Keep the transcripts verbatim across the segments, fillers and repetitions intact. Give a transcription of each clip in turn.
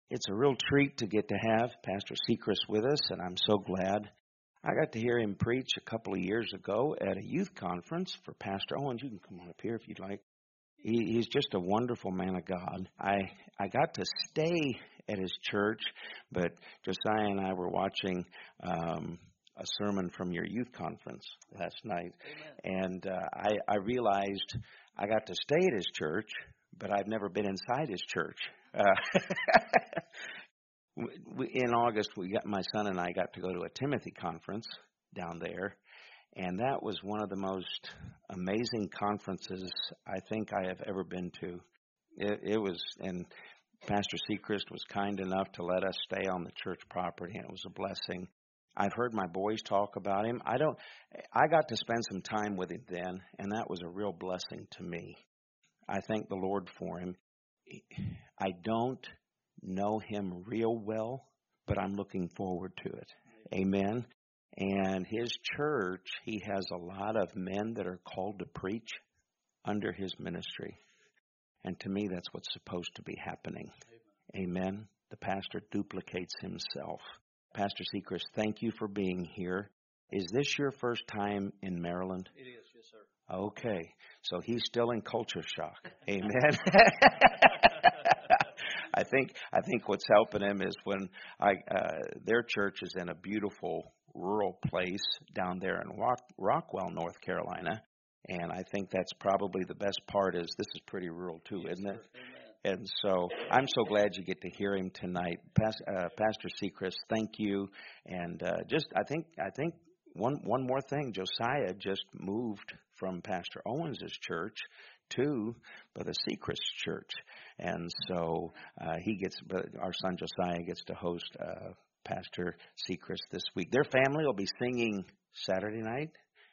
It's a real treat to get to have Pastor Sechrist with us, and I'm so glad. I got to hear him preach a couple of years ago at a youth conference for Pastor Owens. You can come on up here if you'd like. He, he's just a wonderful man of God. I, I got to stay at his church, but Josiah and I were watching um, a sermon from your youth conference last night. Amen. And uh, I, I realized I got to stay at his church, but I've never been inside his church. Uh, in August, we got my son and I got to go to a Timothy conference down there, and that was one of the most amazing conferences I think I have ever been to. It, it was, and Pastor Sechrist was kind enough to let us stay on the church property, and it was a blessing. I've heard my boys talk about him. I don't. I got to spend some time with him then, and that was a real blessing to me. I thank the Lord for him. I don't know him real well, but I'm looking forward to it. Amen. And his church, he has a lot of men that are called to preach under his ministry. And to me, that's what's supposed to be happening. Amen. Amen. The pastor duplicates himself. Pastor Sechrist, thank you for being here. Is this your first time in Maryland? It is, yes, sir. Okay, so he's still in culture shock. Amen. I think I think what's helping him is when I uh, their church is in a beautiful rural place down there in Rock, Rockwell, North Carolina, and I think that's probably the best part is this is pretty rural too, yes, isn't it? Sir. Amen. And so I'm so glad you get to hear him tonight, Pas- uh, Pastor Sechrist. Thank you, and uh, just I think I think. One one more thing, Josiah just moved from Pastor Owens' church to Brother Sechrist's church, and so uh, he gets our son Josiah gets to host uh, Pastor Sechrist this week. Their family will be singing Saturday night,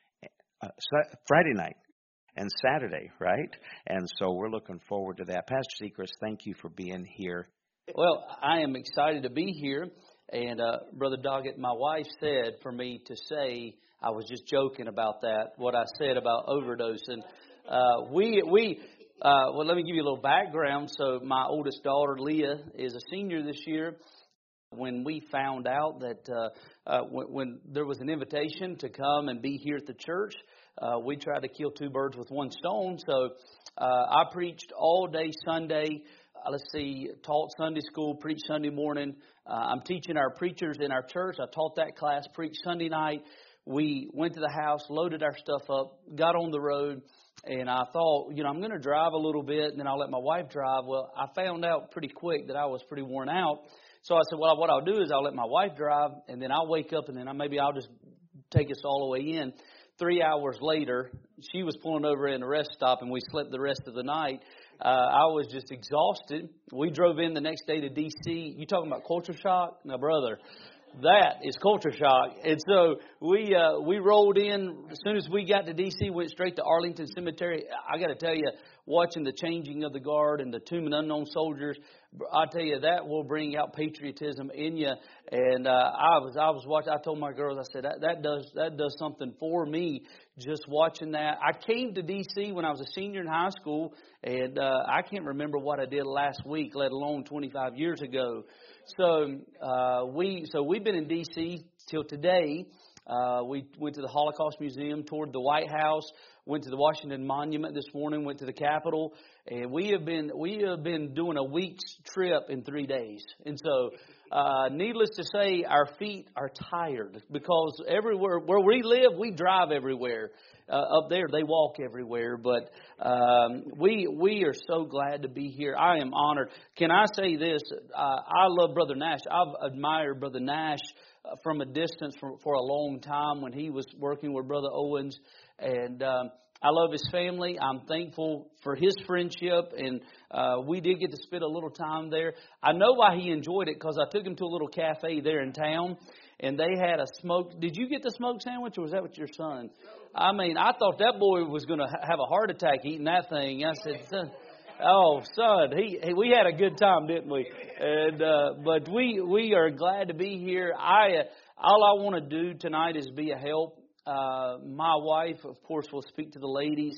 uh, Friday night, and Saturday, right? And so we're looking forward to that. Pastor Sechrist, thank you for being here. Well, I am excited to be here. And uh, Brother Doggett, my wife said for me to say, I was just joking about that, what I said about overdosing. Uh, we, we, uh, well, let me give you a little background. So my oldest daughter, Leah, is a senior this year. When we found out that uh, uh, when, when there was an invitation to come and be here at the church, uh, we tried to kill two birds with one stone. So uh, I preached all day Sunday. Uh, let's see, taught Sunday school, preached Sunday morning. Uh, I'm teaching our preachers in our church. I taught that class, preached Sunday night. We went to the house, loaded our stuff up, got on the road, and I thought, you know, I'm going to drive a little bit, and then I'll let my wife drive. Well, I found out pretty quick that I was pretty worn out. So I said, well, what I'll do is I'll let my wife drive, and then I'll wake up, and then I, maybe I'll just take us all the way in. Three hours later, she was pulling over in a rest stop, and we slept the rest of the night. Uh, I was just exhausted. We drove in the next day to D C You talking about culture shock? Now, brother, that is culture shock. And so we uh, we rolled in. As soon as we got to D C, went straight to Arlington Cemetery. I got to tell you, watching the changing of the guard and the Tomb of Unknown Soldiers, I tell you, that will bring out patriotism in you. And uh, I was I was watching. I told my girls, I said that that does that does something for me. Just watching that. I came to D C when I was a senior in high school, and uh, I can't remember what I did last week, let alone twenty-five years ago. So uh, we so we've been in D C till today. Uh, we went to the Holocaust Museum, toured the White House, went to the Washington Monument this morning, went to the Capitol, and we have been we have been doing a week's trip in three days. And so, uh, needless to say, our feet are tired because everywhere where we live, we drive everywhere. Uh, up there, they walk everywhere. But um, we we are so glad to be here. I am honored. Can I say this? Uh, I love Brother Nash. I've admired Brother Nash from a distance for, for a long time when he was working with Brother Owens. And um, I love his family. I'm thankful for his friendship. And uh, we did get to spend a little time there. I know why he enjoyed it because I took him to a little cafe there in town. And they had a smoked... Did you get the smoked sandwich or was that with your son? I mean, I thought that boy was going to ha- have a heart attack eating that thing. I said... Son, oh, son, he, he we had a good time, didn't we? And uh, but we we are glad to be here. I uh, all I want to do tonight is be a help. Uh, my wife, of course, will speak to the ladies,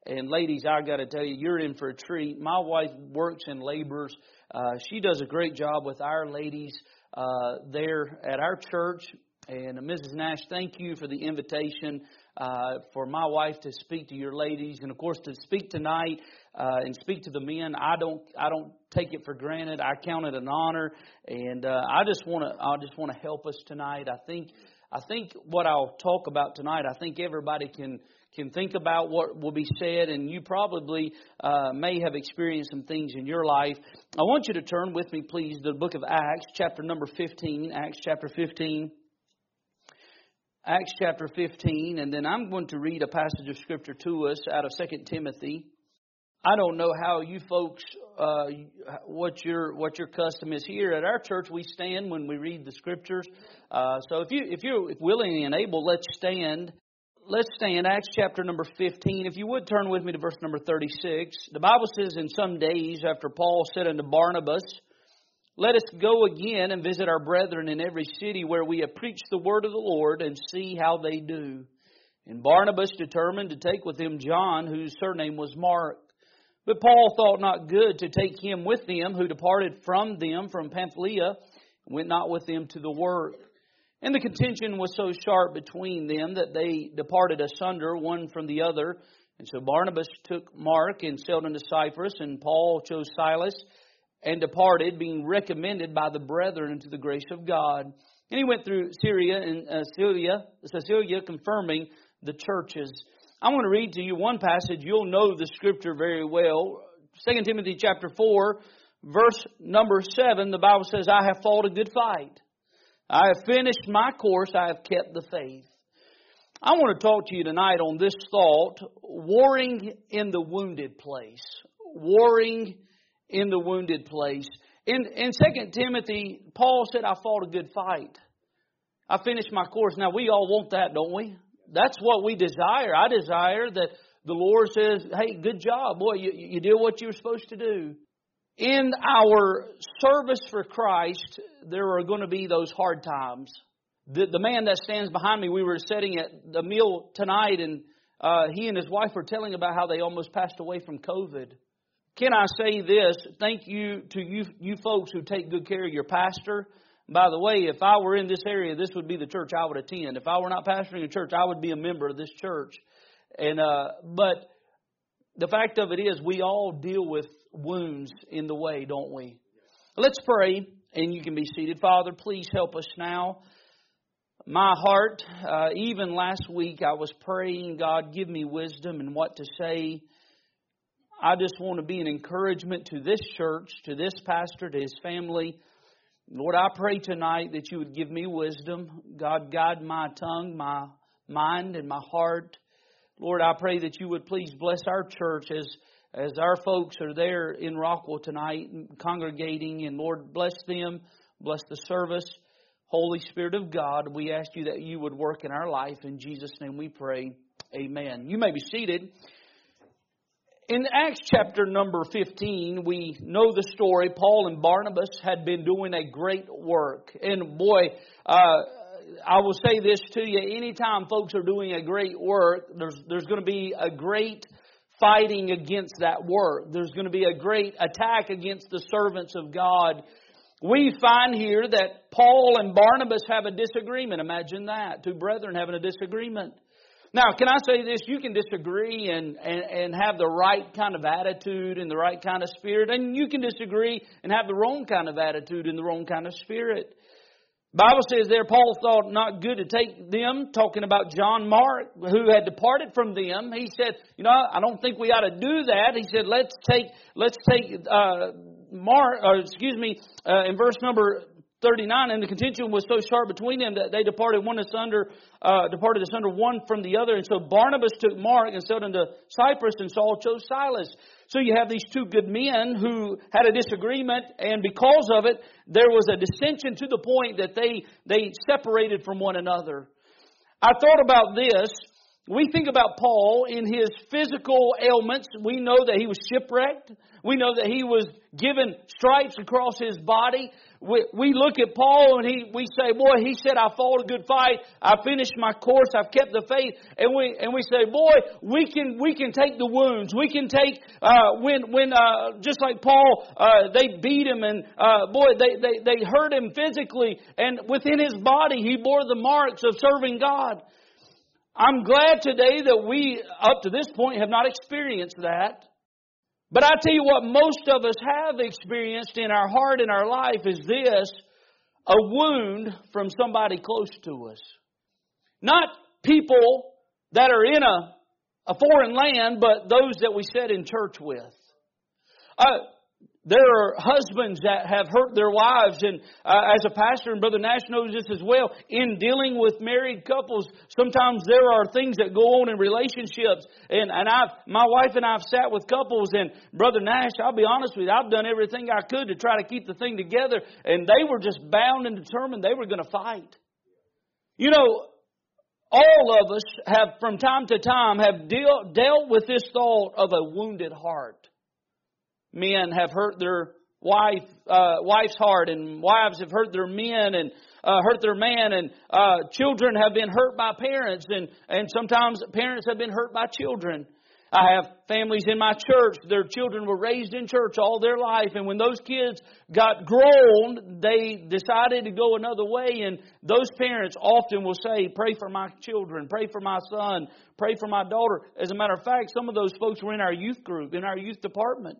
And ladies, I got to tell you, you're in for a treat. My wife works and labors. Uh, she does a great job with our ladies uh, there at our church. And uh, Missus Nash, thank you for the invitation uh, for my wife to speak to your ladies, and of course to speak tonight uh, and speak to the men. I don't, I don't take it for granted. I count it an honor, and uh, I just want to, I just want to help us tonight. I think, I think what I'll talk about tonight, I think everybody can. can think about what will be said, and you probably uh, may have experienced some things in your life. I want you to turn with me, please, to the book of Acts, chapter number fifteen. Acts chapter fifteen. Acts chapter fifteen, and then I'm going to read a passage of Scripture to us out of Second Timothy. I don't know how you folks, uh, what your what your custom is here at our church. We stand when we read the Scriptures. Uh, so if you if you're willing and able, let's stand. Let's stand, Acts chapter number fifteen. If you would turn with me to verse number thirty-six. The Bible says, in some days after Paul said unto Barnabas, let us go again and visit our brethren in every city where we have preached the word of the Lord, and see how they do. And Barnabas determined to take with him John, whose surname was Mark. But Paul thought not good to take him with them, who departed from them from Pamphylia, and went not with them to the work. And the contention was so sharp between them that they departed asunder one from the other. And so Barnabas took Mark and sailed unto Cyprus, and Paul chose Silas and departed, being recommended by the brethren unto the grace of God. And he went through Syria and uh, Cilicia, Cilicia, confirming the churches. I want to read to you one passage. You'll know the Scripture very well. Second Timothy chapter four, verse number seven, the Bible says, I have fought a good fight. I have finished my course. I have kept the faith. I want to talk to you tonight on this thought, warring in the wounded place. Warring in the wounded place. In, in Second Timothy, Paul said, I fought a good fight. I finished my course. Now, we all want that, don't we? That's what we desire. I desire that the Lord says, hey, good job. Boy, you, you did what you were supposed to do. In our service for Christ, there are going to be those hard times. The, the man that stands behind me, we were sitting at the meal tonight, and uh, he and his wife were telling about how they almost passed away from COVID. Can I say this? Thank you to you, you folks who take good care of your pastor. By the way, if I were in this area, this would be the church I would attend. If I were not pastoring a church, I would be a member of this church. And uh, but the fact of it is, we all deal with wounds in the way, don't we? Let's pray, and you can be seated. Father, please help us now. My heart, uh, even last week, I was praying, God, give me wisdom in what to say. I just want to be an encouragement to this church, to this pastor, to his family. Lord, I pray tonight that you would give me wisdom. God, guide my tongue, my mind, and my heart. Lord, I pray that you would please bless our church as As our folks are there in Rockwell tonight, congregating, and Lord, bless them, bless the service. Holy Spirit of God, we ask you that you would work in our life. In Jesus' name we pray. Amen. You may be seated. In Acts chapter number fifteen, we know the story. Paul and Barnabas had been doing a great work. And boy, uh, I will say this to you. Anytime folks are doing a great work, there's, there's going to be a great fighting against that work. There's going to be a great attack against the servants of God. We find here that Paul and Barnabas have a disagreement. Imagine that. Two brethren having a disagreement. Now, can I say this? You can disagree and, and, and have the right kind of attitude and the right kind of spirit. And you can disagree and have the wrong kind of attitude and the wrong kind of spirit. Bible says there, Paul thought not good to take them, talking about John Mark, who had departed from them. He said, you know, I don't think we ought to do that. He said, let's take, let's take uh, Mark, or excuse me, uh, in verse number thirty-nine, and the contention was so sharp between them that they departed one asunder, uh, departed asunder one from the other. And so Barnabas took Mark and sailed into Cyprus, and Saul chose Silas. So you have these two good men who had a disagreement, and because of it, there was a dissension to the point that they, they separated from one another. I thought about this. we think about Paul in his physical ailments. We know that he was shipwrecked. We know that he was given stripes across his body. We, we look at Paul and he, we say, boy, he said, I fought a good fight. I finished my course. I've kept the faith. And we, and we say, boy, we can, we can take the wounds. We can take, uh, when, when, uh, just like Paul, uh, they beat him and, uh, boy, they, they, they hurt him physically. And within his body, he bore the marks of serving God. I'm glad today that we, up to this point, have not experienced that. But I tell you what most of us have experienced in our heart and our life is this, a wound from somebody close to us. Not people that are in a, a foreign land, but those that we sit in church with. Uh, There are husbands that have hurt their wives, and uh, as a pastor, and Brother Nash knows this as well, in dealing with married couples, sometimes there are things that go on in relationships. And, and I've, my wife and I have sat with couples, and Brother Nash, I'll be honest with you, I've done everything I could to try to keep the thing together, and they were just bound and determined they were going to fight. You know, all of us have, from time to time, have deal, dealt with this thought of a wounded heart. Men have hurt their wife, uh, wife's heart, and wives have hurt their men and uh, hurt their man, and uh, children have been hurt by parents, and, and sometimes parents have been hurt by children. I have families in my church, their children were raised in church all their life, and when those kids got grown, they decided to go another way, and those parents often will say, pray for my children, pray for my son, pray for my daughter. As a matter of fact, some of those folks were in our youth group, in our youth department.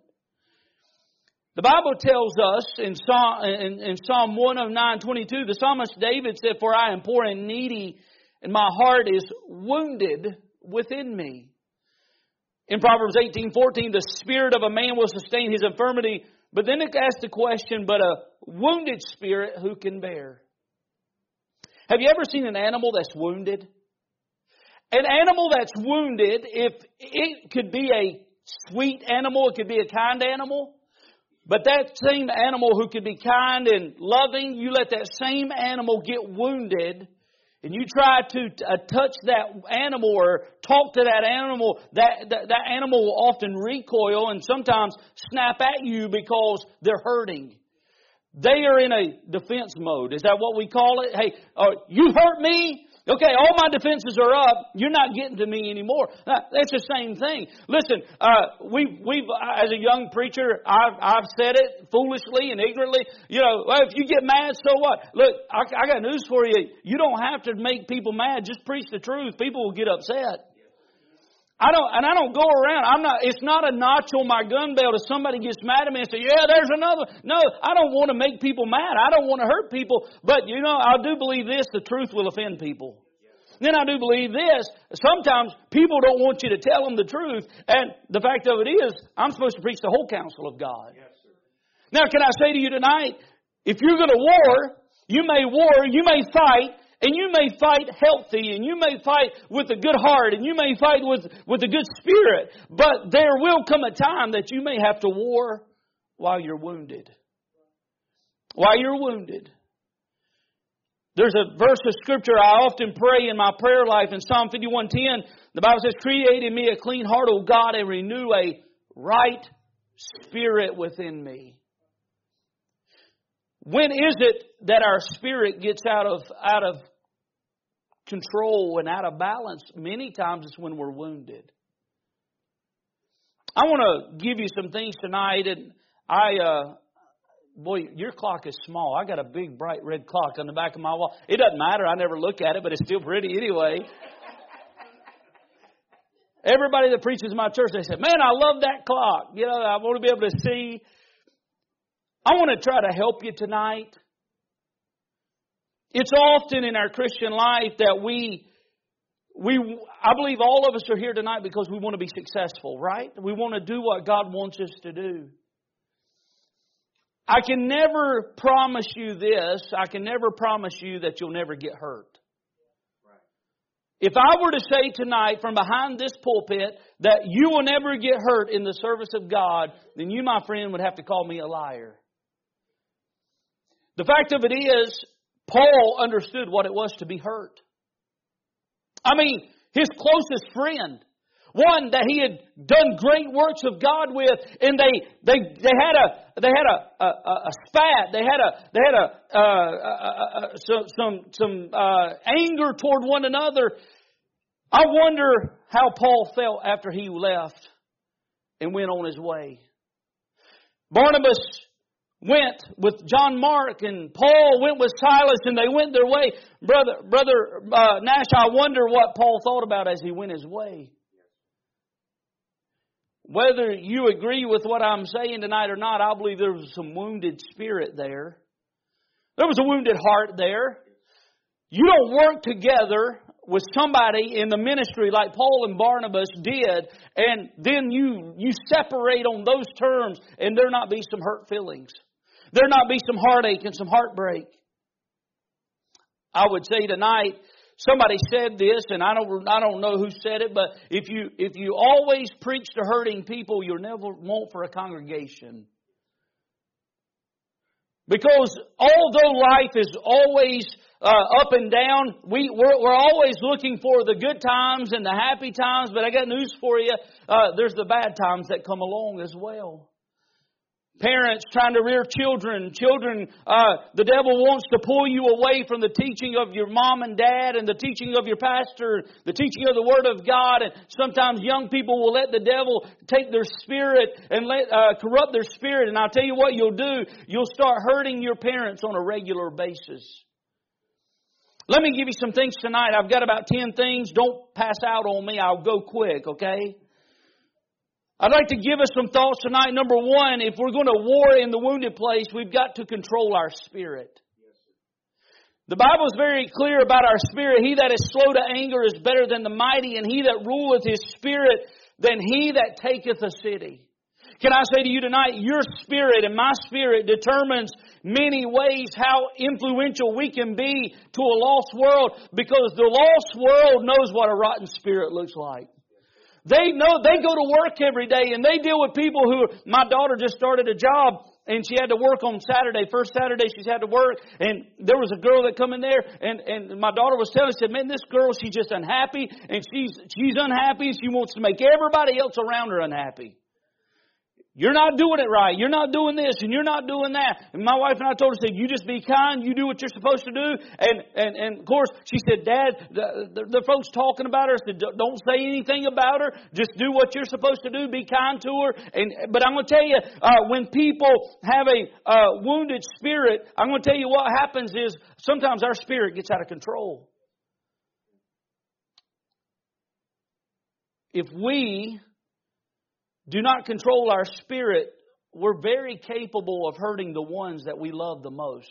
The Bible tells us in Psalm, in, in Psalm one oh nine twenty-two, the psalmist David said, for I am poor and needy, and my heart is wounded within me. In Proverbs eighteen fourteen, the spirit of a man will sustain his infirmity. But then it asks the question, but a wounded spirit who can bear? Have you ever seen an animal that's wounded? An animal that's wounded, if it could be a sweet animal, it could be a kind animal. But that same animal who could be kind and loving, you let that same animal get wounded, and you try to uh, touch that animal or talk to that animal, that, that, that animal will often recoil and sometimes snap at you because they're hurting. They are in a defense mode. Is that what we call it? Hey, uh, you hurt me? Okay, all my defenses are up. You're not getting to me anymore. That's the same thing. Listen, uh, we, we've, as a young preacher, I've, I've said it foolishly and ignorantly. You know, well, if you get mad, so what? Look, I, I got news for you. You don't have to make people mad. Just preach the truth. People will get upset. I don't, and I don't go around. I'm not. It's not a notch on my gun belt if somebody gets mad at me and say, "Yeah, there's another." No, I don't want to make people mad. I don't want to hurt people. But you know, I do believe this: the truth will offend people. Then I do believe this: sometimes people don't want you to tell them the truth, and the fact of it is, I'm supposed to preach the whole counsel of God. Yes, sir. Now, can I say to you tonight, if you're going to war, you may war, you may fight. And you may fight healthy, and you may fight with a good heart, and you may fight with, with a good spirit. But there will come a time that you may have to war while you're wounded. While you're wounded. There's a verse of Scripture I often pray in my prayer life in Psalm fifty-one ten. The Bible says, create in me a clean heart, O God, and renew a right spirit within me. When is it that our spirit gets out of out of control and out of balance? Many times it's when we're wounded. I want to give you some things tonight, and I, uh, boy, your clock is small. I got a big bright red clock on the back of my wall. It doesn't matter. I never look at it, but it's still pretty anyway. Everybody that preaches in my church, they say, "Man, I love that clock. You know, I want to be able to see." I want to try to help you tonight. It's often in our Christian life that we, we, I believe all of us are here tonight because we want to be successful, right? We want to do what God wants us to do. I can never promise you this. I can never promise you that you'll never get hurt. If I were to say tonight from behind this pulpit that you will never get hurt in the service of God, then you, my friend, would have to call me a liar. The fact of it is, Paul understood what it was to be hurt. I mean, his closest friend. One that he had done great works of God with, and they they they had a they had a a, a spat. They had a they had a, uh, a, a some some some uh, anger toward one another. I wonder how Paul felt after he left and went on his way. Barnabas went with John Mark, and Paul went with Silas, and they went their way. Brother brother uh, Nash, I wonder what Paul thought about as he went his way. Whether you agree with what I'm saying tonight or not, I believe there was some wounded spirit there. There was a wounded heart there. You don't work together with somebody in the ministry like Paul and Barnabas did, and then you, you separate on those terms, and there not be some hurt feelings. There not be some heartache and some heartbreak. I would say tonight, somebody said this, and I don't I don't know who said it, but if you if you always preach to hurting people, you'll never want for a congregation. Because although life is always uh, up and down, we we're, we're always looking for the good times and the happy times. But I got news for you: uh, there's the bad times that come along as well. Parents trying to rear children. Children, uh, the devil wants to pull you away from the teaching of your mom and dad and the teaching of your pastor, the teaching of the Word of God. And sometimes young people will let the devil take their spirit and let uh, corrupt their spirit. And I'll tell you what you'll do. You'll start hurting your parents on a regular basis. Let me give you some things tonight. I've got about ten things. Don't pass out on me. I'll go quick, okay? I'd like to give us some thoughts tonight. Number one, if we're going to war in the wounded place, we've got to control our spirit. The Bible is very clear about our spirit. He that is slow to anger is better than the mighty, and he that ruleth his spirit than he that taketh a city. Can I say to you tonight, your spirit and my spirit determines many ways how influential we can be to a lost world, because the lost world knows what a rotten spirit looks like. They know, they go to work every day and they deal with people who, my daughter just started a job and she had to work on Saturday. First Saturday she's had to work, and there was a girl that come in there, and, and my daughter was telling, said, man, this girl, she's just unhappy, and she's, she's unhappy and she wants to make everybody else around her unhappy. You're not doing it right. You're not doing this and you're not doing that. And my wife and I told her, said, you just be kind. You do what you're supposed to do. And, and, and of course, she said, Dad, the, the, the folks talking about her said, don't say anything about her. Just do what you're supposed to do. Be kind to her. And, but I'm going to tell you, uh, when people have a uh, wounded spirit, I'm going to tell you what happens is sometimes our spirit gets out of control. If we do not control our spirit, we're very capable of hurting the ones that we love the most.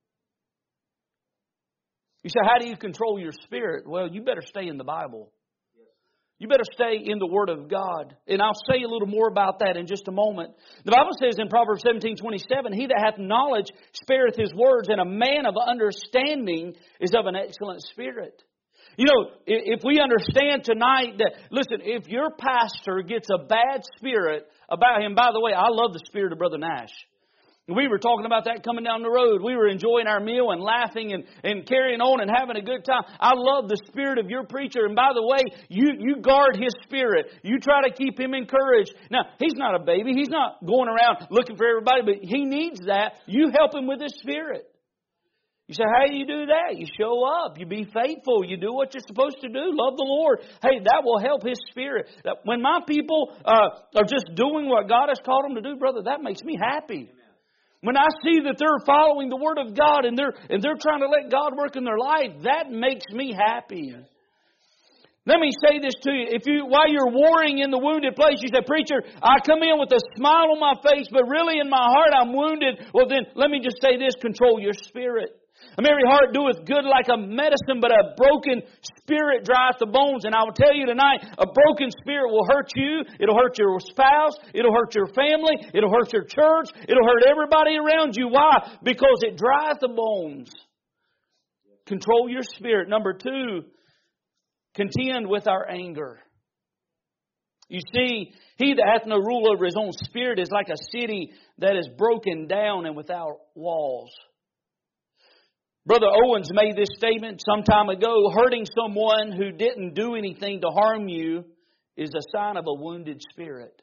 You say, how do you control your spirit? Well, you better stay in the Bible. You better stay in the Word of God. And I'll say a little more about that in just a moment. The Bible says in Proverbs seventeen twenty-seven, he that hath knowledge spareth his words, and a man of understanding is of an excellent spirit. You know, if we understand tonight that, listen, if your pastor gets a bad spirit about him, by the way, I love the spirit of Brother Nash. We were talking about that coming down the road. We were enjoying our meal and laughing and, and carrying on and having a good time. I love the spirit of your preacher. And by the way, you, you guard his spirit. You try to keep him encouraged. Now, he's not a baby. He's not going around looking for everybody, but he needs that. You help him with his spirit. You say, how do you do that? You show up. You be faithful. You do what you're supposed to do. Love the Lord. Hey, that will help his spirit. When my people uh, are just doing what God has called them to do, brother, that makes me happy. Amen. When I see that they're following the Word of God and they're and they're trying to let God work in their life, that makes me happy. Yes. Let me say this to you. If you, while you're warring in the wounded place, you say, preacher, I come in with a smile on my face, but really in my heart I'm wounded. Well, then let me just say this, control your spirit. A merry heart doeth good like a medicine, but a broken spirit drieth the bones. And I will tell you tonight, a broken spirit will hurt you. It'll hurt your spouse. It'll hurt your family. It'll hurt your church. It'll hurt everybody around you. Why? Because it drieth the bones. Control your spirit. Number two, contend with our anger. You see, he that hath no rule over his own spirit is like a city that is broken down and without walls. Brother Owens made this statement some time ago: hurting someone who didn't do anything to harm you is a sign of a wounded spirit.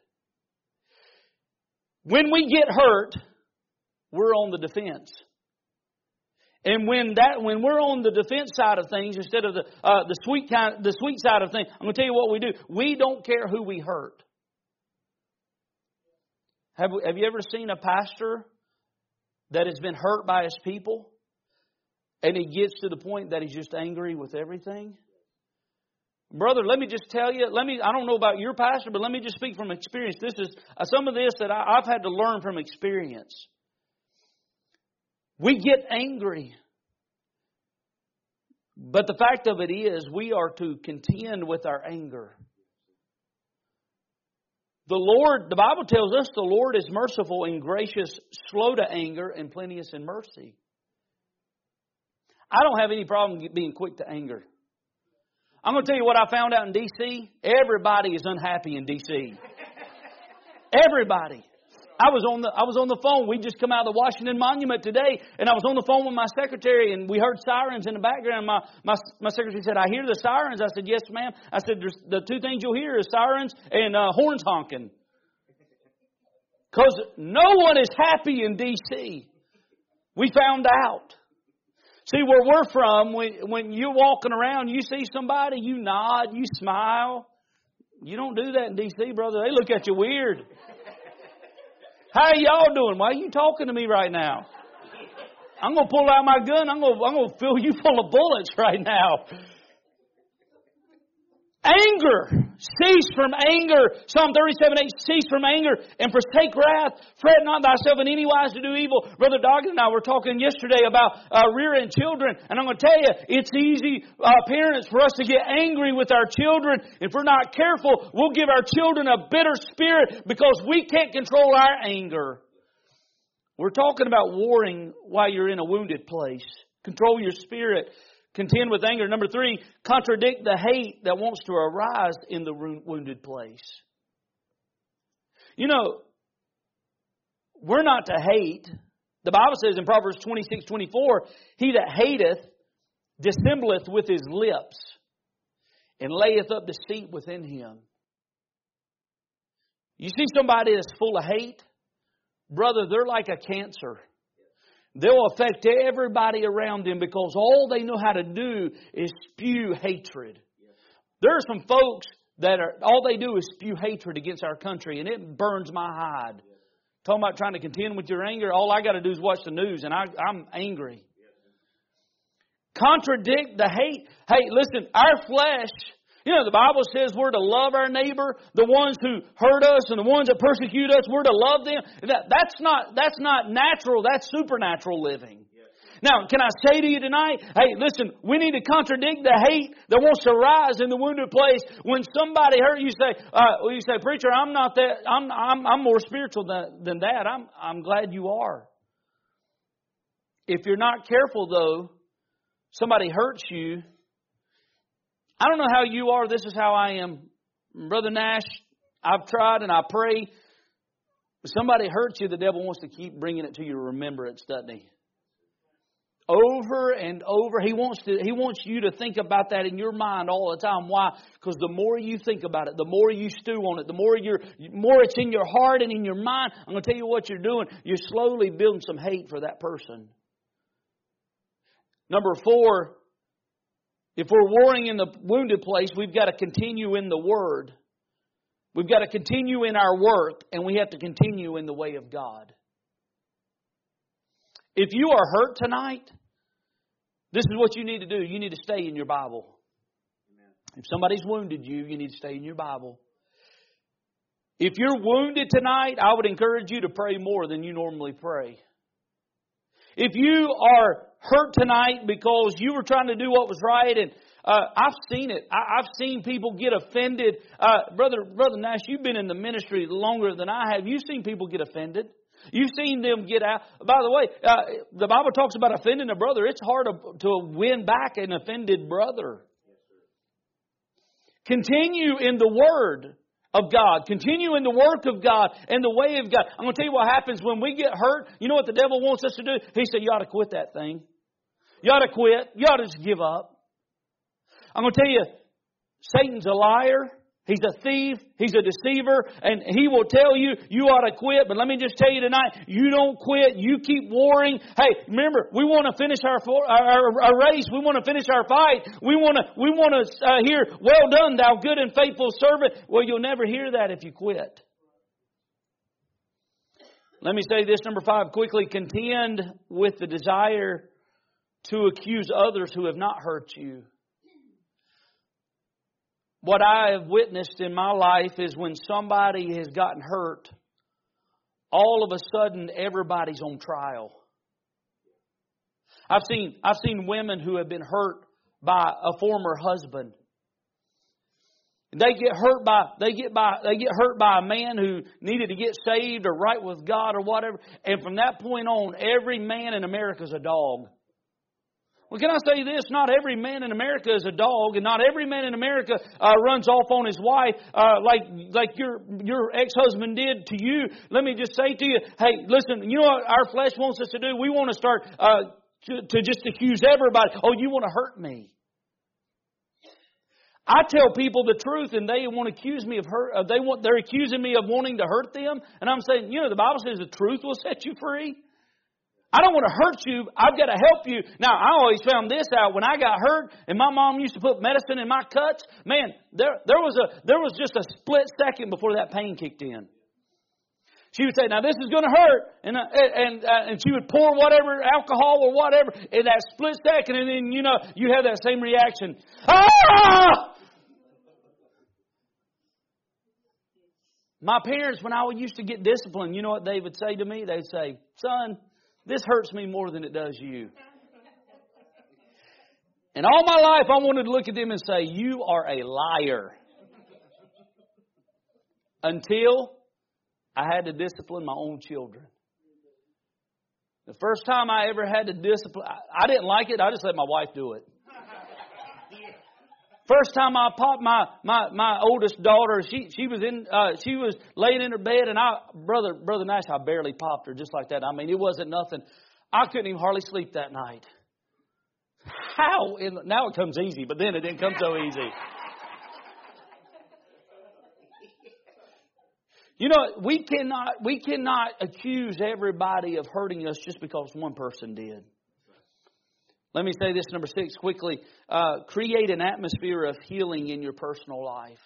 When we get hurt, we're on the defense. And when that, when we're on the defense side of things instead of the uh, the sweet kind, the sweet side of things, I'm going to tell you what we do. We don't care who we hurt. Have Have you ever seen a pastor that has been hurt by his people, and he gets to the point that he's just angry with everything? Brother, let me just tell you. Let me. I don't know about your pastor, but let me just speak from experience. This is uh, some of this that I, I've had to learn from experience. We get angry. But the fact of it is, we are to contend with our anger. The Lord, the Bible tells us the Lord is merciful and gracious, slow to anger, and plenteous in mercy. I don't have any problem being quick to anger. I'm going to tell you what I found out in D C Everybody is unhappy in D C Everybody. I was on the I was on the phone. We just come out of the Washington Monument today, and I was on the phone with my secretary, and we heard sirens in the background. My my my secretary said, "I hear the sirens." I said, "Yes, ma'am." I said, There's, "The two things you'll hear is sirens and uh, horns honking." Because no one is happy in D C We found out. See, where we're from, when when you're walking around, you see somebody, you nod, you smile. You don't do that in D C, brother. They look at you weird. How are y'all doing? Why are you talking to me right now? I'm going to pull out my gun. I'm going to, I'm going to fill you full of bullets right now. Anger. Cease from anger. Psalm thirty-seven eight. Cease from anger and forsake wrath. Fret not thyself in any wise to do evil. Brother Doggett and I were talking yesterday about uh, rearing children. And I'm going to tell you, it's easy, uh, parents, for us to get angry with our children. If we're not careful, we'll give our children a bitter spirit because we can't control our anger. We're talking about warring while you're in a wounded place. Control your spirit. Contend with anger. Number three, contradict the hate that wants to arise in the wounded place. You know, we're not to hate. The Bible says in Proverbs twenty-six twenty-four, he that hateth dissembleth with his lips and layeth up deceit within him. You see somebody that's full of hate? Brother, they're like a cancer. They'll affect everybody around them because all they know how to do is spew hatred. There are some folks that are all they do is spew hatred against our country, and it burns my hide. Talking about trying to contend with your anger, all I got to do is watch the news, and I, I'm angry. Contradict the hate. Hey, listen, our flesh. You know, the Bible says we're to love our neighbor, the ones who hurt us and the ones that persecute us, we're to love them. That, that's not that's not natural, that's supernatural living. Now, can I say to you tonight, hey, listen, we need to contradict the hate that wants to rise in the wounded place. When somebody hurt you, say, uh, you say, preacher, I'm not that. I'm I'm, I'm more spiritual than, than that. I'm I'm glad you are. If you're not careful, though, somebody hurts you. I don't know how you are. This is how I am. Brother Nash, I've tried and I pray. If somebody hurts you, the devil wants to keep bringing it to your remembrance, doesn't he? Over and over. He wants to. He wants you to think about that in your mind all the time. Why? Because the more you think about it, the more you stew on it, the more you're, more it's in your heart and in your mind. I'm going to tell you what you're doing. You're slowly building some hate for that person. Number four. If we're warring in the wounded place, we've got to continue in the Word. We've got to continue in our work, and we have to continue in the way of God. If you are hurt tonight, this is what you need to do. You need to stay in your Bible. Amen. If somebody's wounded you, you need to stay in your Bible. If you're wounded tonight, I would encourage you to pray more than you normally pray. If you are hurt tonight because you were trying to do what was right, and uh, I've seen it. I, I've seen people get offended. Uh, brother, brother Nash, you've been in the ministry longer than I have. You've seen people get offended. You've seen them get out. By the way, uh, the Bible talks about offending a brother. It's hard to, to win back an offended brother. Continue in the Word of God. Continue in the work of God and the way of God. I'm going to tell you what happens when we get hurt. You know what the devil wants us to do? He said, you ought to quit that thing. You ought to quit. You ought to just give up. I'm going to tell you, Satan's a liar. He's a thief. He's a deceiver. And he will tell you, you ought to quit. But let me just tell you tonight, you don't quit. You keep warring. Hey, remember, we want to finish our, our, our race. We want to finish our fight. We want to, we want to uh, hear, well done, thou good and faithful servant. Well, you'll never hear that if you quit. Let me say this, number five, quickly. Contend with the desire to accuse others who have not hurt you. What I have witnessed in my life is when somebody has gotten hurt, all of a sudden everybody's on trial. I've seen I've seen women who have been hurt by a former husband. They get hurt by they get by they get hurt by a man who needed to get saved or right with God or whatever. And from that point on, every man in America is a dog. Well, can I say this? Not every man in America is a dog, and not every man in America uh, runs off on his wife uh, like like your your ex-husband did to you. Let me just say to you, hey, listen, you know what our flesh wants us to do? We want to start uh, to, to just accuse everybody. Oh, you want to hurt me. I tell people the truth, and they want to accuse me of hurt. Uh, they want they're accusing me of wanting to hurt them, and I'm saying, you know, the Bible says the truth will set you free. I don't want to hurt you. I've got to help you. Now, I always found this out. When I got hurt and my mom used to put medicine in my cuts, man, there, there was a there was just a split second before that pain kicked in. She would say, now this is going to hurt. And uh, and uh, and she would pour whatever, alcohol or whatever, in that split second. And then, you know, you have that same reaction. Ah! My parents, when I used to get disciplined, you know what they would say to me? They'd say, son, this hurts me more than it does you. And all my life I wanted to look at them and say, you are a liar. Until I had to discipline my own children. The first time I ever had to discipline, I didn't like it. I just let my wife do it. First time I popped my my my oldest daughter, she she was in uh, she was laying in her bed, and I brother brother Nash, I barely popped her just like that. I mean, it wasn't nothing. I couldn't even hardly sleep that night. How? In, now it comes easy, but then it didn't come so easy. You know, we cannot we cannot accuse everybody of hurting us just because one person did. Let me say this, number six, quickly. Uh, create an atmosphere of healing in your personal life.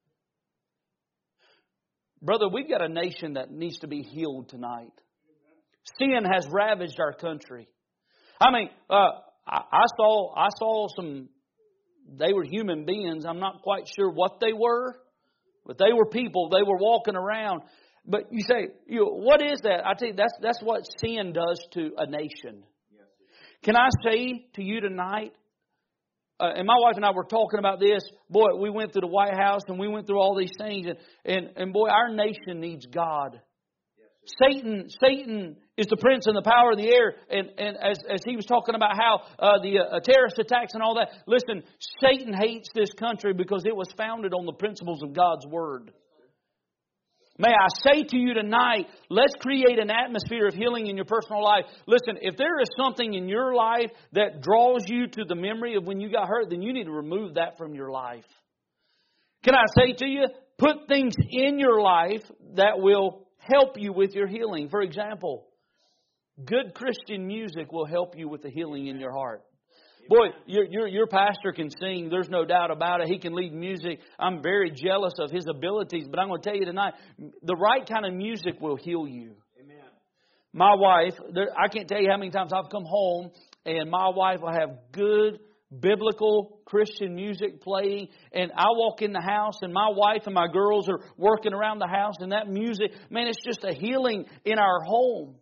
Brother, we've got a nation that needs to be healed tonight. Sin has ravaged our country. I mean, uh, I, I saw I saw some, they were human beings. I'm not quite sure what they were, but they were people. They were walking around. But you say, you know, what is that? I tell you, that's that's what sin does to a nation. Can I say to you tonight, uh, and my wife and I were talking about this, boy, we went through the White House and we went through all these things, and, and, and boy, our nation needs God. Yes, Satan Satan is the prince and the power of the air, and, and as, as he was talking about how uh, the uh, terrorist attacks and all that, listen, Satan hates this country because it was founded on the principles of God's Word. May I say to you tonight, let's create an atmosphere of healing in your personal life. Listen, if there is something in your life that draws you to the memory of when you got hurt, then you need to remove that from your life. Can I say to you, put things in your life that will help you with your healing. For example, good Christian music will help you with the healing in your heart. Boy, your, your your pastor can sing. There's no doubt about it. He can lead music. I'm very jealous of his abilities. But I'm going to tell you tonight, the right kind of music will heal you. Amen. My wife, there, I can't tell you how many times I've come home and my wife will have good biblical Christian music playing. And I walk in the house and my wife and my girls are working around the house. And that music, man, it's just a healing in our home.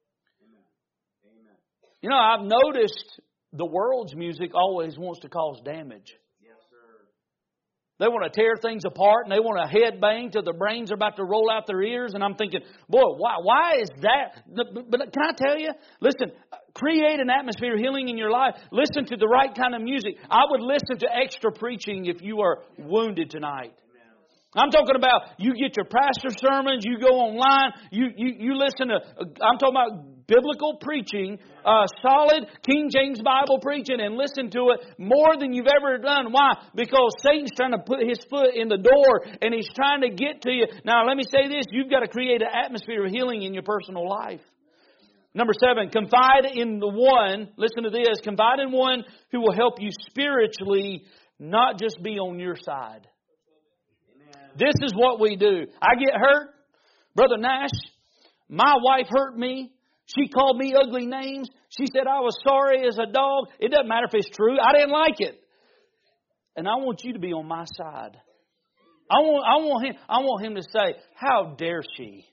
Amen. You know, I've noticed the world's music always wants to cause damage. Yes, sir. They want to tear things apart and they want to headbang till their brains are about to roll out their ears. And I'm thinking, boy, why, why is that? But can I tell you? Listen, create an atmosphere of healing in your life. Listen to the right kind of music. I would listen to extra preaching if you are wounded tonight. I'm talking about you get your pastor sermons, you go online, you, you, you listen to, I'm talking about biblical preaching, uh, solid King James Bible preaching, and listen to it more than you've ever done. Why? Because Satan's trying to put his foot in the door and he's trying to get to you. Now let me say this, you've got to create an atmosphere of healing in your personal life. Number seven, confide in the one, listen to this, confide in one who will help you spiritually, not just be on your side. This is what we do. I get hurt. Brother Nash, my wife hurt me. She called me ugly names. She said I was sorry as a dog. It doesn't matter if it's true. I didn't like it. And I want you to be on my side. I want, I want him, I want him to say, how dare she?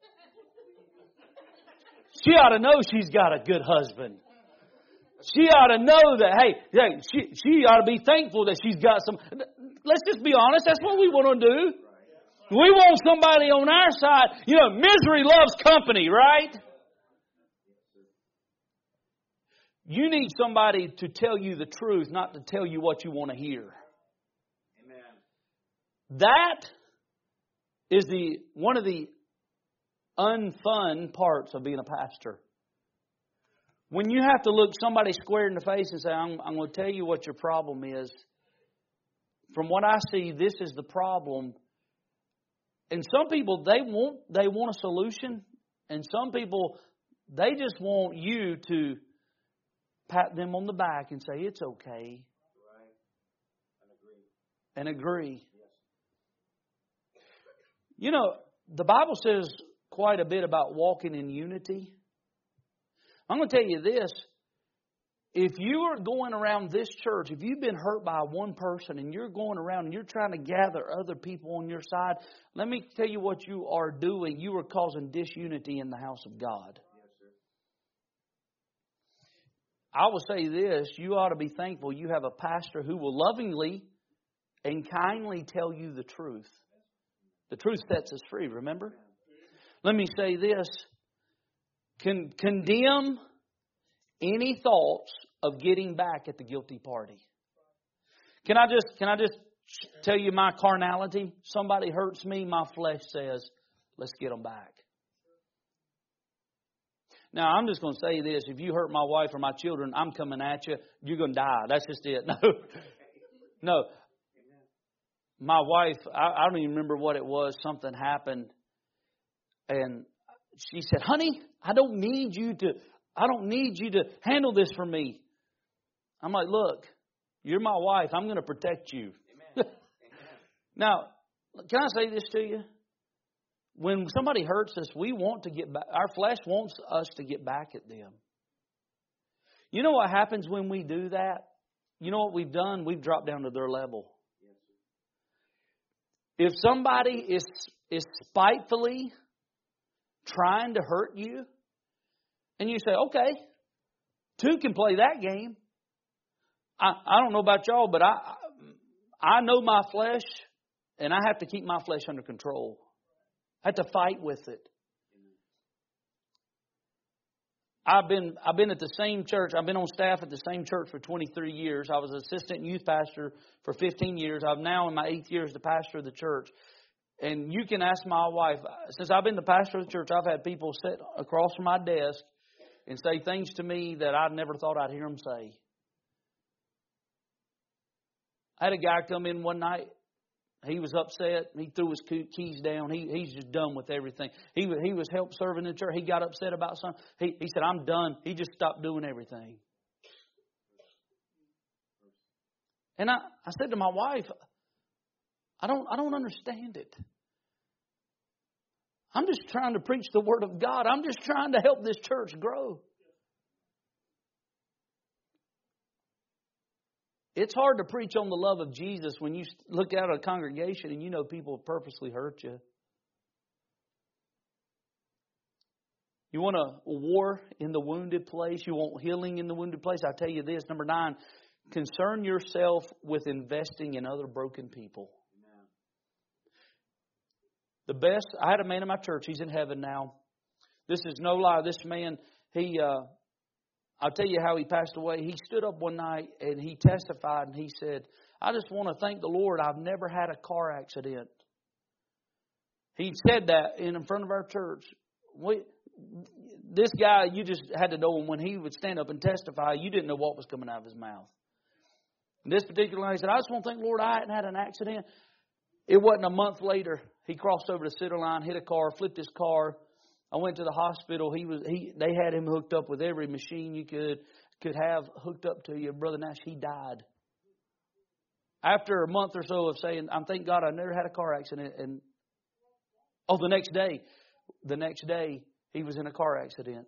She ought to know she's got a good husband. She ought to know that, hey, hey she, she ought to be thankful that she's got some... Let's just be honest. That's what we want to do. We want somebody on our side. You know, misery loves company, right? You need somebody to tell you the truth, not to tell you what you want to hear. Amen. That is the one of the unfun parts of being a pastor. When you have to look somebody square in the face and say, I'm, I'm going to tell you what your problem is. From what I see, this is the problem. And some people, they want, they want a solution. And some people, they just want you to pat them on the back and say, it's okay. Right. And agree. And agree. Yes. You know, the Bible says quite a bit about walking in unity. I'm going to tell you this. If you are going around this church, if you've been hurt by one person and you're going around and you're trying to gather other people on your side, let me tell you what you are doing. You are causing disunity in the house of God. Yes, sir. I will say this, you ought to be thankful you have a pastor who will lovingly and kindly tell you the truth. The truth sets us free, remember? Let me say this, Con- condemn any thoughts of getting back at the guilty party. Can I just can I just tell you my carnality? Somebody hurts me, my flesh says, let's get them back. Now, I'm just going to say this. If you hurt my wife or my children, I'm coming at you. You're going to die. That's just it. No. No. My wife, I, I don't even remember what it was. Something happened. And she said, honey, I don't need you to... I don't need you to handle this for me. I'm like, look, you're my wife. I'm going to protect you. Amen. Now, can I say this to you? When somebody hurts us, we want to get back. Our flesh wants us to get back at them. You know what happens when we do that? You know what we've done? We've dropped down to their level. If somebody is, is spitefully trying to hurt you, and you say, okay, two can play that game. I, I don't know about y'all, but I I know my flesh, and I have to keep my flesh under control. I have to fight with it. I've been I've been at the same church. I've been on staff at the same church for twenty-three years. I was assistant youth pastor for fifteen years. I'm now in my eighth year as the pastor of the church. And you can ask my wife, since I've been the pastor of the church, I've had people sit across from my desk and say things to me that I never thought I'd hear them say. I had a guy come in one night. He was upset. He threw his keys down. He, he's just done with everything. He, he was help serving in the church. He got upset about something. He, he said, I'm done. He just stopped doing everything. And I, I said to my wife, I don't, I don't understand it. I'm just trying to preach the Word of God. I'm just trying to help this church grow. It's hard to preach on the love of Jesus when you look out at a congregation and you know people purposely hurt you. You want a war in the wounded place? You want healing in the wounded place? I tell you this. Number nine, concern yourself with investing in other broken people. The best, I had a man in my church, he's in heaven now. This is no lie. This man, he, uh, I'll tell you how he passed away. He stood up one night and he testified and he said, I just want to thank the Lord. I've never had a car accident. He said that in front of our church. We, this guy, you just had to know him when he would stand up and testify, you didn't know what was coming out of his mouth. And this particular guy said, I just want to thank the Lord I hadn't had an accident. It wasn't a month later. He crossed over the center line, hit a car, flipped his car. I went to the hospital. He was he. They had him hooked up with every machine you could could have hooked up to you. Brother Nash, he died. After a month or so of saying, I'm thank God I never had a car accident. And oh, the next day, the next day, he was in a car accident.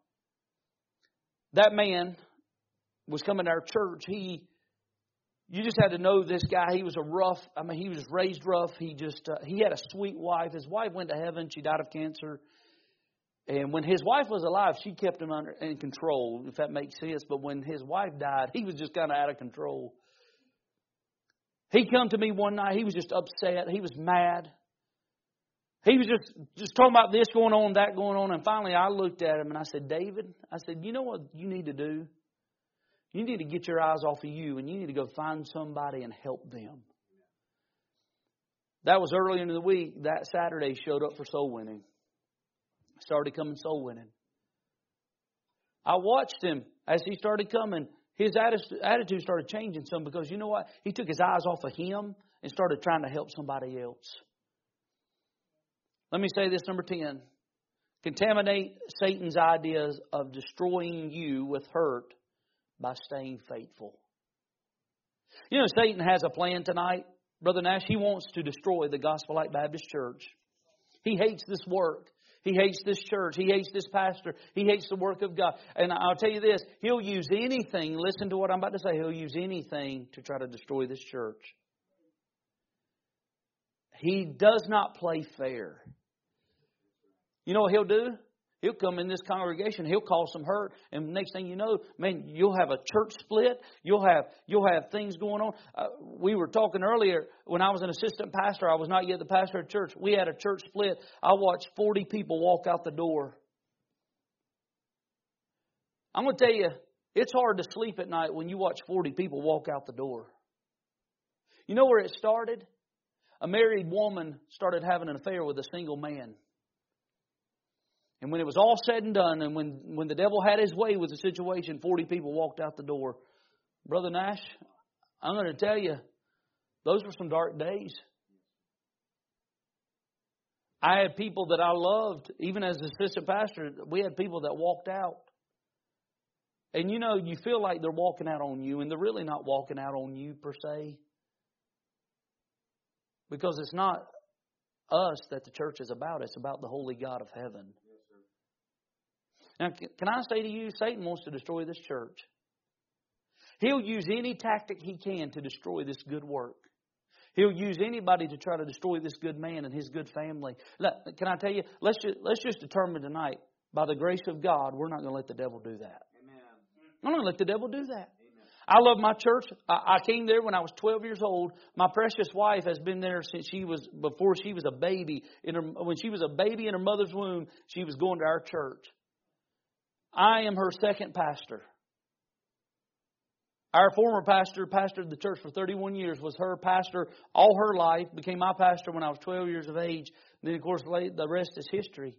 That man was coming to our church. He, you just had to know this guy. He was a rough, I mean, he was raised rough. He just, uh, he had a sweet wife. His wife went to heaven. She died of cancer. And when his wife was alive, she kept him under in control, if that makes sense. But when his wife died, he was just kind of out of control. He come to me one night. He was just upset. He was mad. He was just, just talking about this going on, that going on. And finally, I looked at him and I said, David, I said, you know what you need to do? You need to get your eyes off of you and you need to go find somebody and help them. That was early in the week. That Saturday, showed up for soul winning. Started coming soul winning. I watched him as he started coming. His attitude started changing some because you know what? He took his eyes off of him and started trying to help somebody else. Let me say this, number ten. Contaminate Satan's ideas of destroying you with hurt by staying faithful. You know, Satan has a plan tonight. Brother Nash, he wants to destroy the Gospel Light Baptist Church. He hates this work. He hates this church. He hates this pastor. He hates the work of God. And I'll tell you this, he'll use anything, listen to what I'm about to say, he'll use anything to try to destroy this church. He does not play fair. You know what he'll do? He'll come in this congregation. He'll cause some hurt, and next thing you know, man, you'll have a church split. You'll have you'll have things going on. Uh, we were talking earlier when I was an assistant pastor. I was not yet the pastor of church. We had a church split. I watched forty people walk out the door. I'm going to tell you, it's hard to sleep at night when you watch forty people walk out the door. You know where it started? A married woman started having an affair with a single man. And when it was all said and done, and when, when the devil had his way with the situation, forty people walked out the door. Brother Nash, I'm going to tell you, those were some dark days. I had people that I loved, even as assistant pastor, we had people that walked out. And you know, you feel like they're walking out on you, and they're really not walking out on you per se. Because it's not us that the church is about, it's about the holy God of heaven. Now, can I say to you, Satan wants to destroy this church. He'll use any tactic he can to destroy this good work. He'll use anybody to try to destroy this good man and his good family. Can I tell you, let's just, let's just determine tonight, by the grace of God, we're not going to let the devil do that. Amen. I'm not going to let the devil do that. Amen. I love my church. I, I came there when I was twelve years old. My precious wife has been there since she was, before she was a baby. In her, when she was a baby in her mother's womb, she was going to our church. I am her second pastor. Our former pastor, pastored the church for thirty-one years, was her pastor all her life, became my pastor when I was twelve years of age. And then, of course, the rest is history.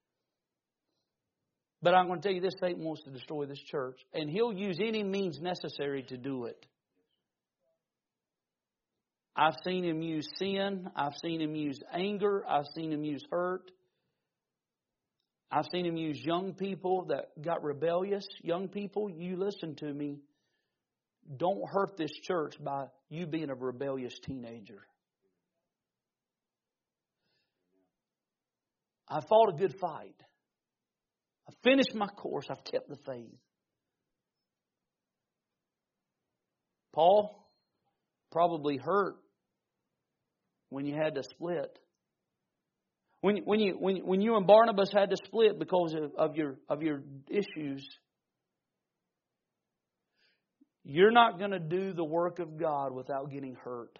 But I'm going to tell you this, Satan wants to destroy this church. And he'll use any means necessary to do it. I've seen him use sin. I've seen him use anger. I've seen him use hurt. I've seen him use young people that got rebellious. Young people, you listen to me. Don't hurt this church by you being a rebellious teenager. I fought a good fight. I finished my course. I've kept the faith. Paul probably hurt when you had to split. When when you when when you and Barnabas had to split because of, of your of your issues, you're not going to do the work of God without getting hurt.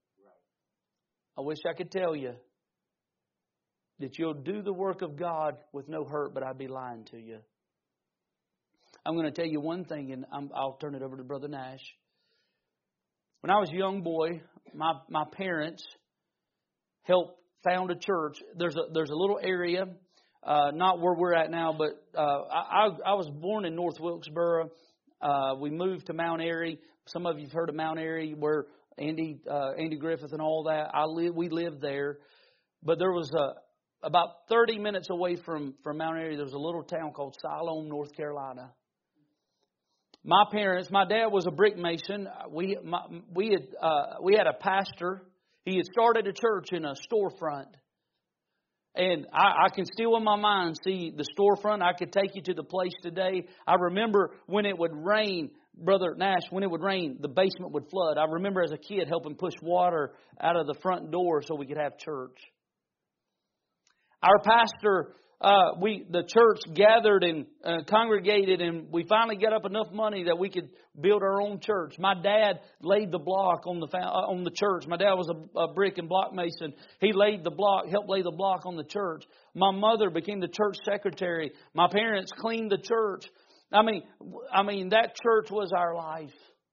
I wish I could tell you that you'll do the work of God with no hurt, but I'd be lying to you. I'm going to tell you one thing, and I'm, I'll turn it over to Brother Nash. When I was a young boy, my my parents helped found a church. There's a there's a little area, uh, not where we're at now, but uh, I, I I was born in North Wilkesboro. Uh, we moved to Mount Airy. Some of you've heard of Mount Airy, where Andy uh, Andy Griffith and all that. I live. We lived there, but there was a about thirty minutes away from from Mount Airy. There was a little town called Siloam, North Carolina. My parents, my dad was a brick mason. We my, we had uh, we had a pastor. He had started a church in a storefront. And I, I can still in my mind see the storefront. I could take you to the place today. I remember when it would rain, Brother Nash, when it would rain, the basement would flood. I remember as a kid helping push water out of the front door so we could have church. Our pastor, uh, we the church gathered and uh, congregated, and we finally got up enough money that we could build our own church. My dad laid the block on the uh, on the church. My dad was a, a brick and block mason. He laid the block, helped lay the block on the church. My mother became the church secretary. My parents cleaned the church. I mean, I mean that church was our life.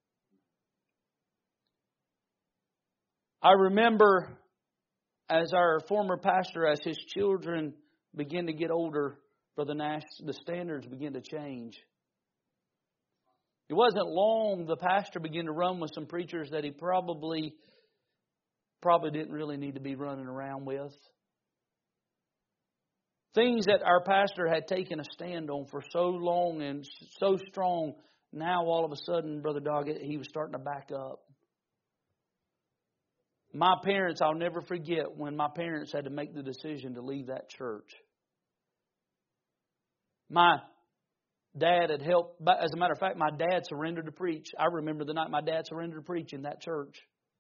I remember as our former pastor, as his children began to get older, Brother Nash, the standards began to change. It wasn't long the pastor began to run with some preachers that he probably probably didn't really need to be running around with. Things that our pastor had taken a stand on for so long and so strong, now all of a sudden, Brother Doggett, he was starting to back up. My parents, I'll never forget when my parents had to make the decision to leave that church. My dad had helped. As a matter of fact, my dad surrendered to preach. I remember the night my dad surrendered to preach in that church.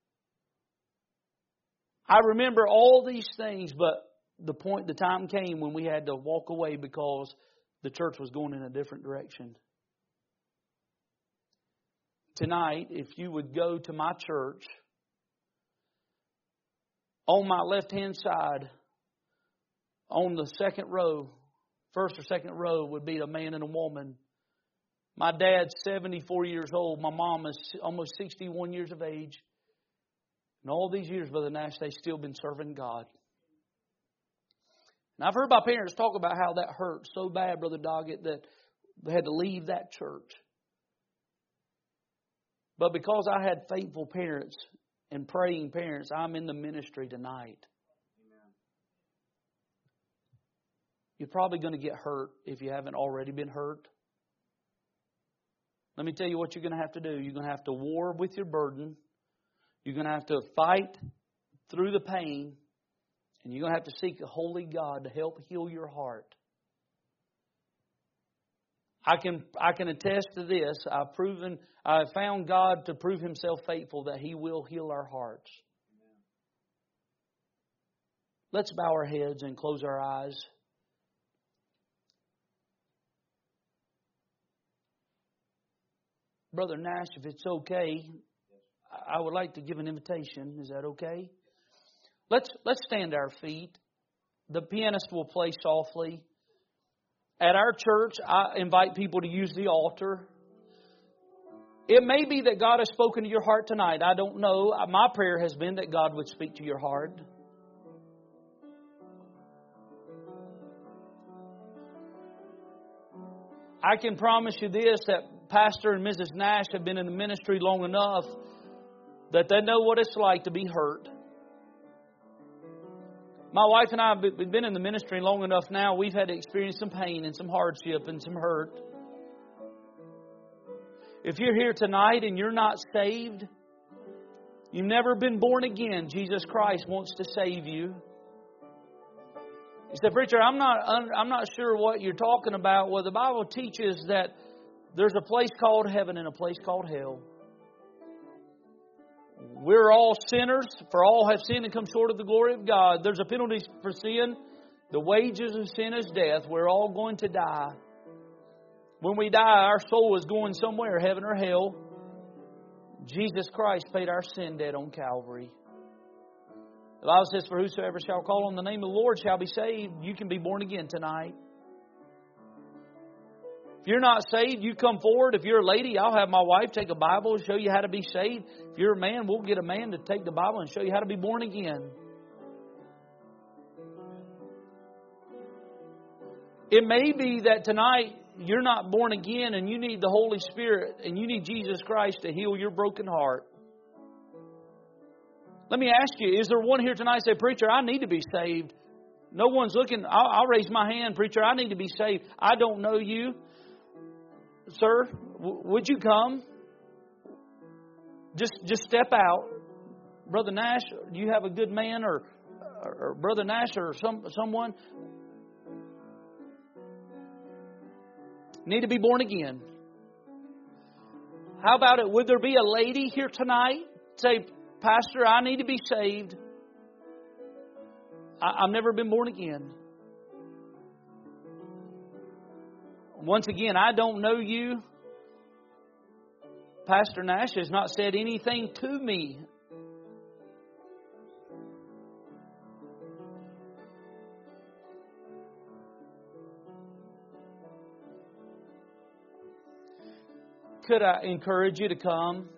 I remember all these things, but the point, the time came when we had to walk away because the church was going in a different direction. Tonight, if you would go to my church, on my left-hand side, on the second row, first or second row would be a man and a woman. My dad's seventy-four years old. My mom is almost sixty-one years of age. And all these years, Brother Nash, they've still been serving God. And I've heard my parents talk about how that hurt so bad, Brother Doggett, that they had to leave that church. But because I had faithful parents and praying parents, I'm in the ministry tonight. Amen. You're probably going to get hurt if you haven't already been hurt. Let me tell you what you're going to have to do. You're going to have to war with your burden. You're going to have to fight through the pain. And you're going to have to seek a holy God to help heal your heart. I can I can attest to this. I've proven I've found God to prove Himself faithful that He will heal our hearts. Amen. Let's bow our heads and close our eyes. Brother Nash, if it's okay, I would like to give an invitation. Is that okay? Let's let's stand to our feet. The pianist will play softly. At our church, I invite people to use the altar. It may be that God has spoken to your heart tonight. I don't know. My prayer has been that God would speak to your heart. I can promise you this, that Pastor and Missus Nash have been in the ministry long enough that they know what it's like to be hurt. My wife and I have been in the ministry long enough now. We've had to experience some pain and some hardship and some hurt. If you're here tonight and you're not saved, you've never been born again, Jesus Christ wants to save you. You say, preacher, I'm not I'm not sure what you're talking about. Well, the Bible teaches that there's a place called heaven and a place called hell. We're all sinners, for all have sinned and come short of the glory of God. There's a penalty for sin. The wages of sin is death. We're all going to die. When we die, our soul is going somewhere, heaven or hell. Jesus Christ paid our sin debt on Calvary. The Bible says, for whosoever shall call on the name of the Lord shall be saved. You can be born again tonight. If you're not saved, you come forward. If you're a lady, I'll have my wife take a Bible and show you how to be saved. If you're a man, we'll get a man to take the Bible and show you how to be born again. It may be that tonight you're not born again and you need the Holy Spirit and you need Jesus Christ to heal your broken heart. Let me ask you, is there one here tonight say, Preacher, I need to be saved? No one's looking. I'll, I'll raise my hand. Preacher, I need to be saved. I don't know you. Sir, w- would you come? Just just step out. Brother Nash, do you have a good man or, or, or Brother Nash or some someone? Need to be born again. How about it? Would there be a lady here tonight? Say, Pastor, I need to be saved. I, I've never been born again. Once again, I don't know you. Pastor Nash has not said anything to me. Could I encourage you to come?